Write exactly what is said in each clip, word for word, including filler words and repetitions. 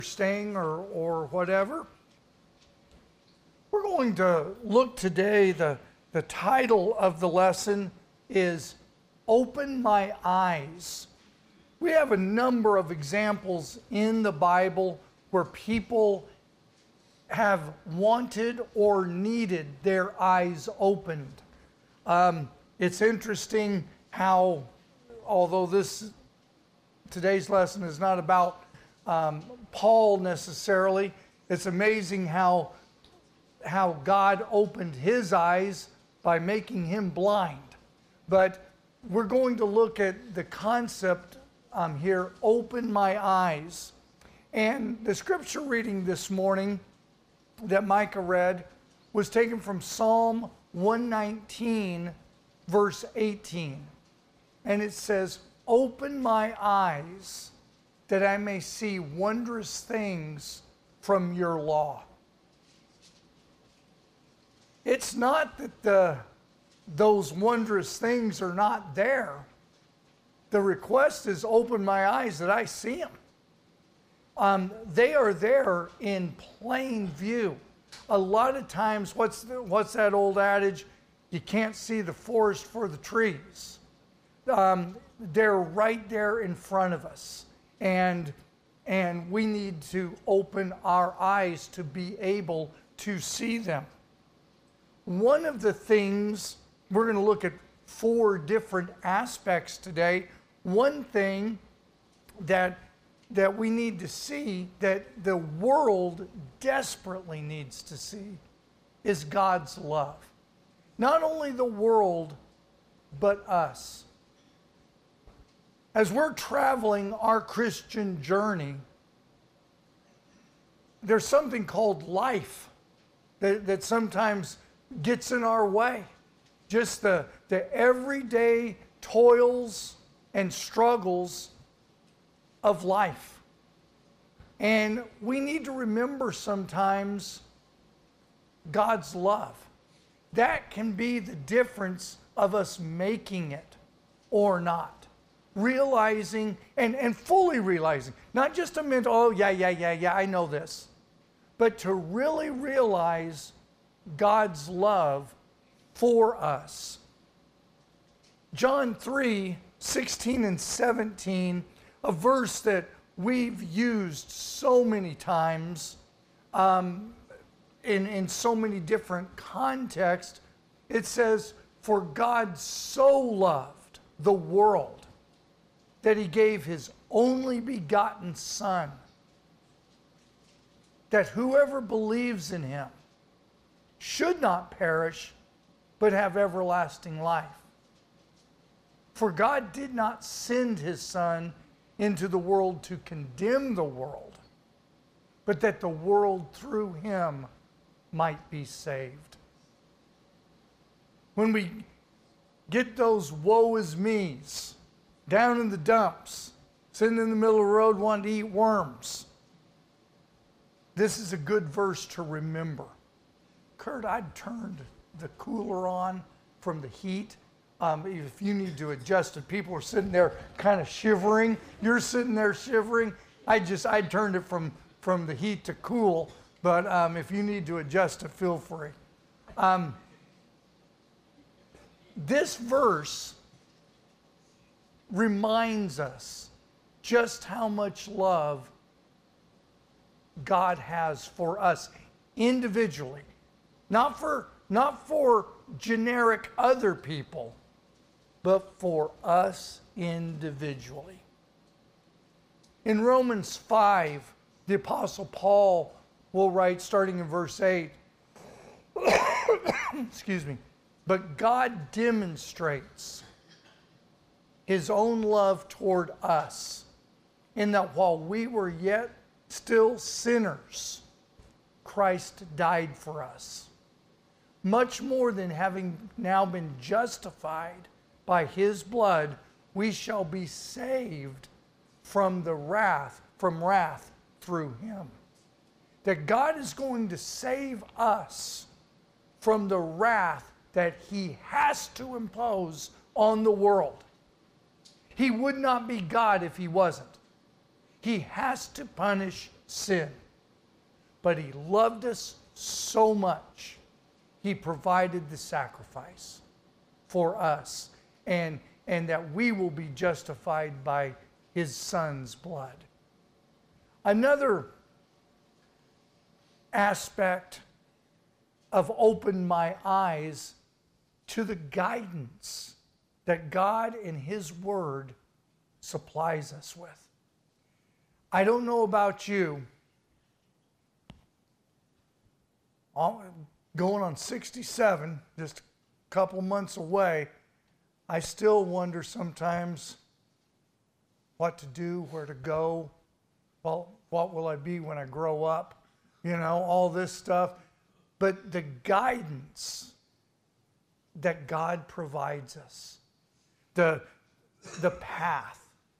staying or, or whatever. We're going to look today, the, the title of the lesson is Open My Eyes. We have a number of examples in the Bible where people have wanted or needed their eyes opened. Um, it's interesting how, although this today's lesson is not about um, Paul necessarily, it's amazing how how God opened his eyes by making him blind. But we're going to look at the concept um, here, open my eyes. And the scripture reading this morning that Micah read was taken from Psalm one nineteen, verse eighteen. And it says, "Open my eyes that I may see wondrous things from your law." It's not that the, those wondrous things are not there. The request is open my eyes that I see them. Um, they are there in plain view. A lot of times, what's, the, what's that old adage? You can't see the forest for the trees. Um, they're right there in front of us. And, and we need to open our eyes to be able to see them. One of the things, we're going to look at four different aspects today. One thing that, that we need to see, that the world desperately needs to see, is God's love. Not only the world, but us. As we're traveling our Christian journey, there's something called life that, that sometimes gets in our way. Just the, the everyday toils and struggles of life. And we need to remember sometimes God's love. That can be the difference of us making it or not. Realizing and, and fully realizing, not just a minute, oh yeah, yeah, yeah, yeah, I know this. But to really realize God's love for us. John three, sixteen and seventeen, a verse that we've used so many times um, in, in so many different contexts. It says, "For God so loved the world that he gave his only begotten Son, that whoever believes in him should not perish, but have everlasting life. For God did not send his Son into the world to condemn the world, but that the world through him might be saved." When we get those woe is me's, down in the dumps, sitting in the middle of the road wanting to eat worms, this is a good verse to remember. Kurt, I'd turned the cooler on from the heat. Um, if you need to adjust it, people are sitting there kind of shivering. You're sitting there shivering. I just, I turned it from, from the heat to cool. But um, if you need to adjust it, feel free. Um, this verse reminds us just how much love God has for us individually. Not for, not for generic other people, but for us individually. In Romans five, the Apostle Paul will write, starting in verse eight, excuse me, "But God demonstrates his own love toward us, in that while we were yet still sinners, Christ died for us. Much more than having now been justified by his blood, we shall be saved from the wrath, from wrath through him." That God is going to save us from the wrath that he has to impose on the world. He would not be God if he wasn't. He has to punish sin. But he loved us so much, he provided the sacrifice for us, and, and that we will be justified by his son's blood. Another aspect of open my eyes to the guidance that God in his word supplies us with. I don't know about you, going on sixty-seven, just a couple months away, I still wonder sometimes what to do, where to go, well, what will I be when I grow up, you know, all this stuff. But the guidance that God provides us, the, the path.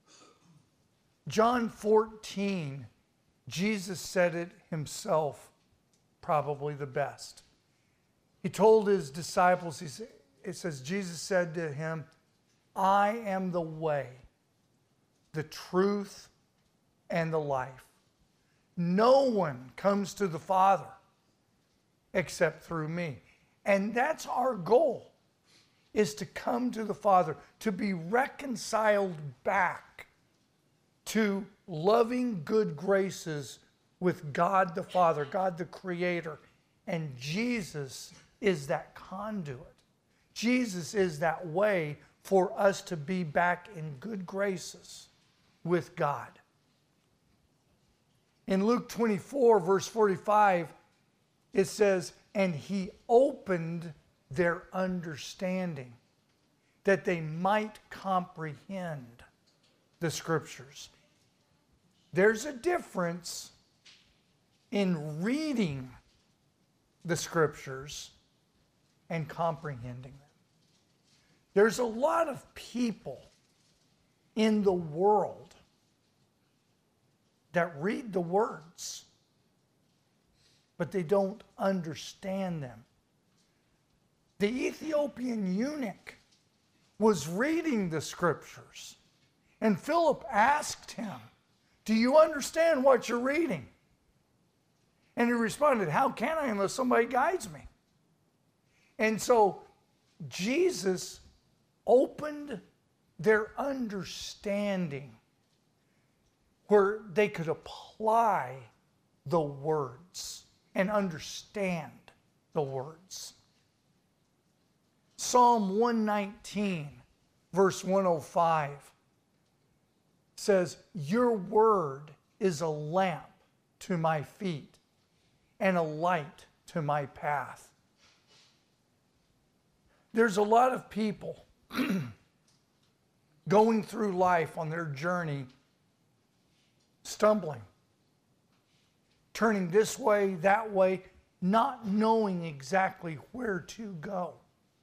John fourteen, Jesus said it himself probably the best. He told his disciples, he said, it says, Jesus said to him, I am the way, the truth, and the life. No one comes to the Father except through me. And that's our goal, is to come to the Father, to be reconciled back to loving good graces with God the Father, God the Creator. And Jesus is that conduit. Jesus is that way for us to be back in good graces with God. In Luke twenty-four, verse forty-five, it says, and he opened their understanding, that they might comprehend the Scriptures. There's a difference in reading the Scriptures and comprehending them. There's a lot of people in the world that read the words, but they don't understand them. The Ethiopian eunuch was reading the Scriptures, and Philip asked him, do you understand what you're reading? And he responded, how can I unless somebody guides me? And so Jesus opened their understanding where they could apply the words and understand the words. Psalm one nineteen, verse one oh five says, your word is a lamp to my feet and a light to my path. There's a lot of people going through life on their journey, stumbling, turning this way, that way, not knowing exactly where to go.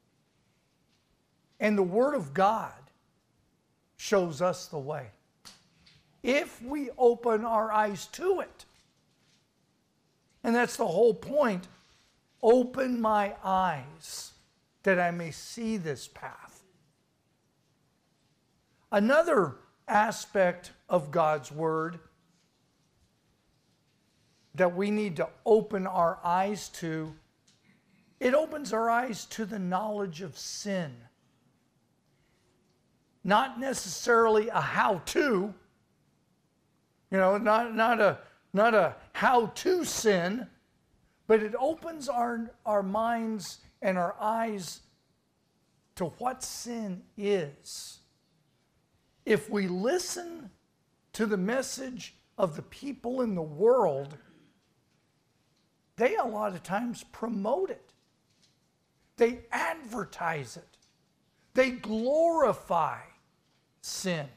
And the Word of God shows us the way, if we open our eyes to it. And that's the whole point. Open my eyes that I may see this path. Another aspect of God's Word that we need to open our eyes to, it opens our eyes to the knowledge of sin. Not necessarily a how-to, you know, not, not a, not a how-to sin, but it opens our, our minds and our eyes to what sin is. If we listen to the message of the people in the world, they a lot of times promote it. They advertise it. They glorify sin.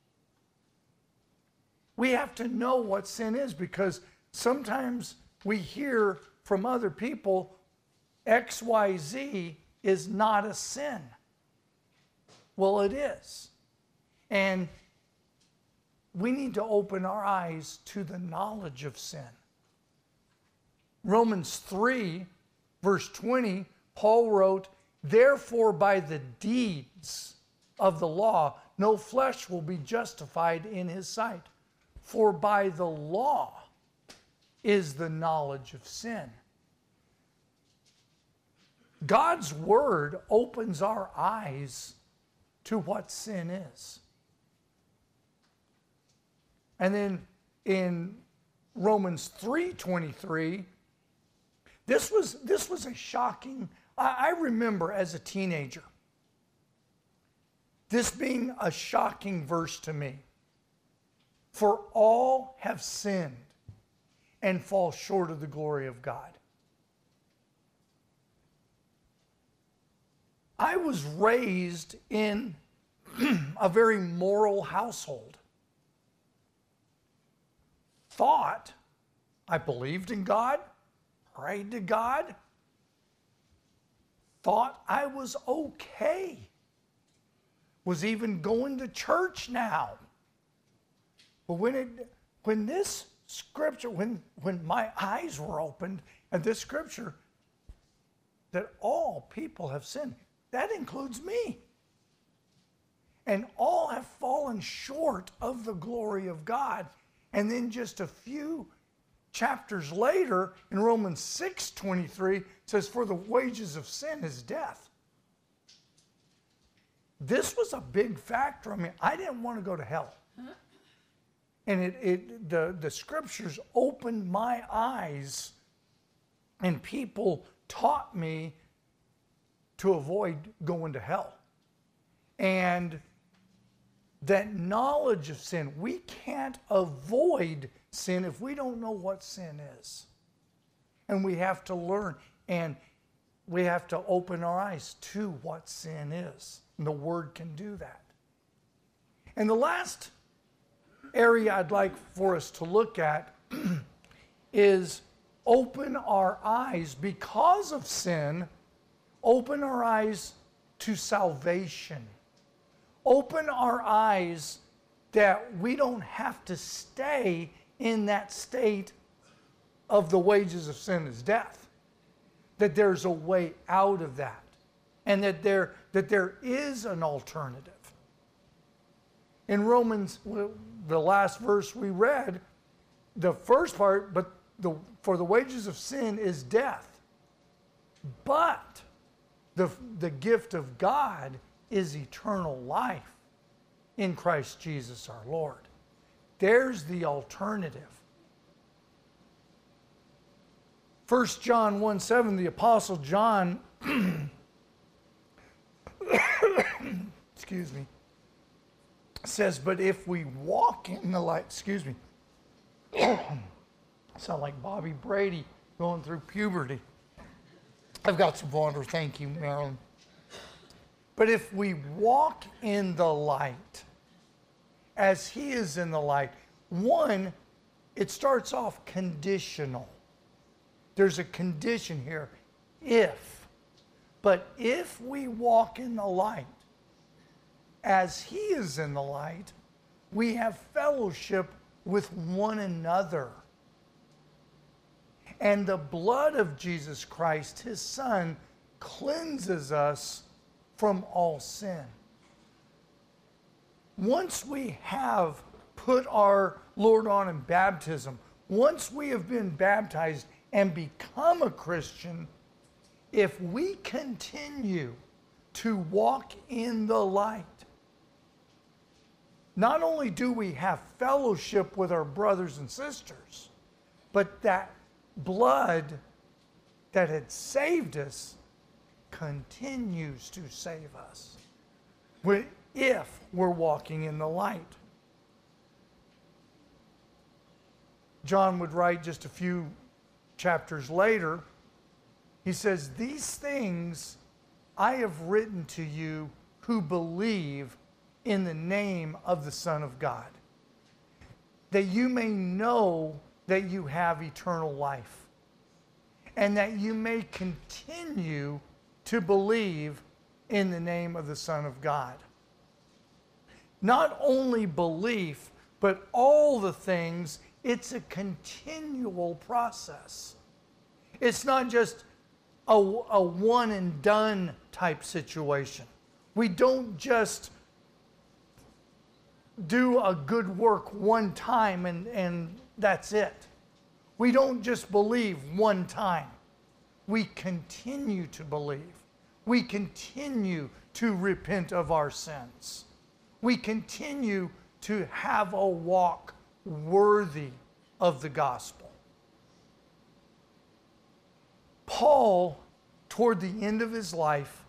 We have to know what sin is, because sometimes we hear from other people X Y Z is not a sin. Well, it is. And we need to open our eyes to the knowledge of sin. Romans three, verse twenty, Paul wrote, therefore by the deeds of the law, no flesh will be justified in his sight. For by the law, is the knowledge of sin. God's word opens our eyes to what sin is. And then in Romans three twenty-three, this was, this was a shocking, I, I remember as a teenager, this being a shocking verse to me. For all have sinned and fall short of the glory of God. I was raised in a very moral household. Thought I believed in God, prayed to God, thought I was okay, was even going to church now. But when it, when this scripture, when, when my eyes were opened, and this scripture, that all people have sinned, that includes me. And all have fallen short of the glory of God. And then just a few chapters later, in Romans six twenty-three, it says, for the wages of sin is death. This was a big factor. I mean, I didn't want to go to hell. And it, it the, the scriptures opened my eyes, and people taught me to avoid going to hell. And that knowledge of sin, we can't avoid sin if we don't know what sin is. And we have to learn, and we have to open our eyes to what sin is. And the Word can do that. And the last area I'd like for us to look at is open our eyes because of sin. Open our eyes to salvation. Open our eyes that we don't have to stay in that state of the wages of sin is death. That there's a way out of that. And that there, that there is an alternative. In Romans, the last verse we read, the first part, but the, for the wages of sin is death. But the, the gift of God is eternal life in Christ Jesus our Lord. There's the alternative. First John one seven, the Apostle John, excuse me, says, but if we walk in the light, excuse me, sound like Bobby Brady going through puberty. I've got some water, thank you, Marilyn. But if we walk in the light, as he is in the light, one, it starts off conditional. There's a condition here, if. But if we walk in the light, as he is in the light, we have fellowship with one another. And the blood of Jesus Christ, his Son, cleanses us from all sin. Once we have put our Lord on in baptism, once we have been baptized and become a Christian, if we continue to walk in the light, not only do we have fellowship with our brothers and sisters, but that blood that had saved us continues to save us if we're walking in the light. John would write just a few chapters later, he says, these things I have written to you who believe in the name of the Son of God, that you may know that you have eternal life, and that you may continue to believe in the name of the Son of God. Not only belief, but all the things, it's a continual process. It's not just a, a one and done type situation. We don't just do a good work one time and, and that's it. We don't just believe one time. We continue to believe. We continue to repent of our sins. We continue to have a walk worthy of the gospel. Paul, toward the end of his life,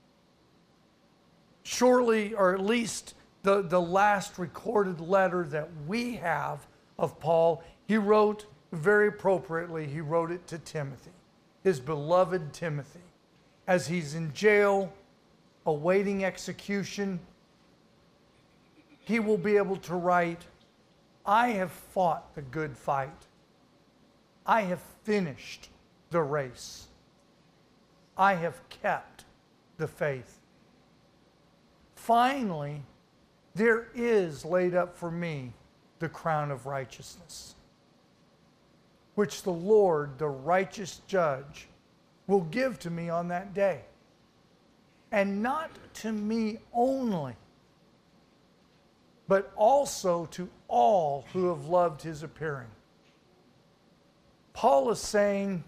shortly, or at least the, the last recorded letter that we have of Paul, he wrote very appropriately, he wrote it to Timothy, his beloved Timothy, as he's in jail, awaiting execution. He will be able to write, I have fought the good fight. I have finished the race. I have kept the faith. Finally, there is laid up for me the crown of righteousness, which the Lord, the righteous judge, will give to me on that day. And not to me only, but also to all who have loved his appearing. Paul is saying,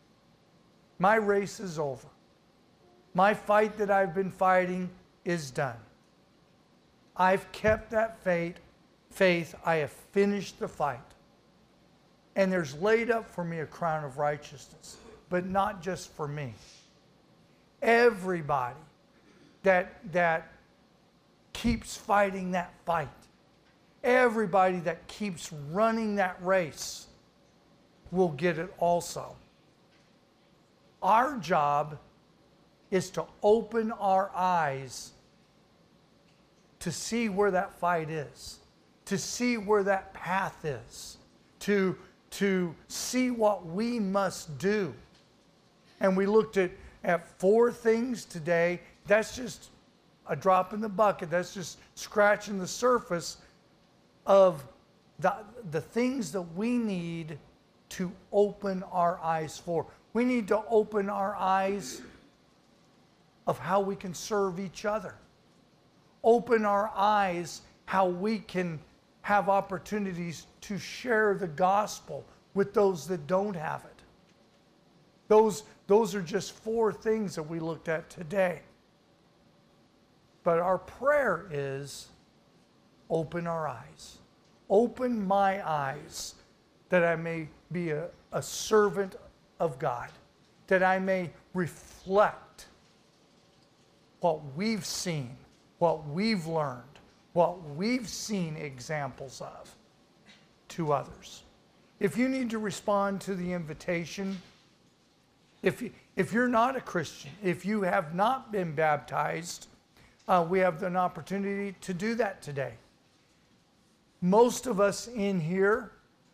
my race is over. My fight that I've been fighting is done. I've kept that faith. Faith. I have finished the fight. And there's laid up for me a crown of righteousness, but not just for me. Everybody that, that keeps fighting that fight, everybody that keeps running that race will get it also. Our job is to open our eyes to see where that fight is, to see where that path is, to, to see what we must do. And we looked at, at four things today. That's just a drop in the bucket. That's just scratching the surface of the, the things that we need to open our eyes for. We need to open our eyes of how we can serve each other. Open our eyes how we can have opportunities to share the gospel with those that don't have it. Those, those are just four things that we looked at today. But our prayer is, open our eyes. Open my eyes that I may be a, a servant of God, that I may reflect what we've seen, what we've learned, what we've seen examples of to others. If you need to respond to the invitation, if, if you're not a Christian, if you have not been baptized, uh, we have an opportunity to do that today. Most of us in here,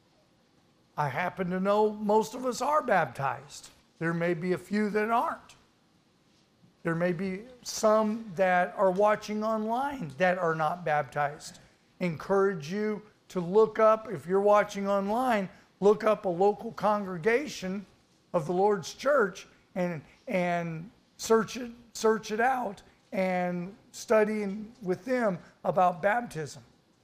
I happen to know most of us are baptized. There may be a few that aren't. There may be some that are watching online that are not baptized. Encourage you to look up, if you're watching online, look up a local congregation of the Lord's church and, and search it, search it out and study with them about baptism.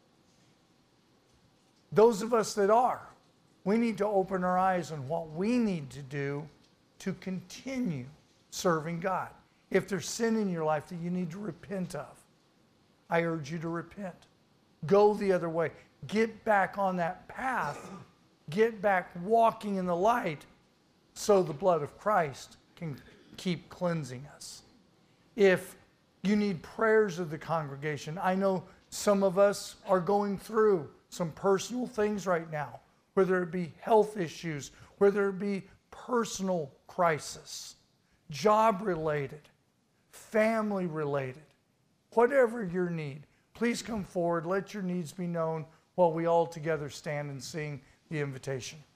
Those of us that are, we need to open our eyes on what we need to do to continue serving God. If there's sin in your life that you need to repent of, I urge you to repent. Go the other way. Get back on that path. Get back walking in the light so the blood of Christ can keep cleansing us. If you need prayers of the congregation, I know some of us are going through some personal things right now, whether it be health issues, whether it be personal crisis, job-related, family-related, whatever your need, please come forward. Let your needs be known while we all together stand and sing the invitation.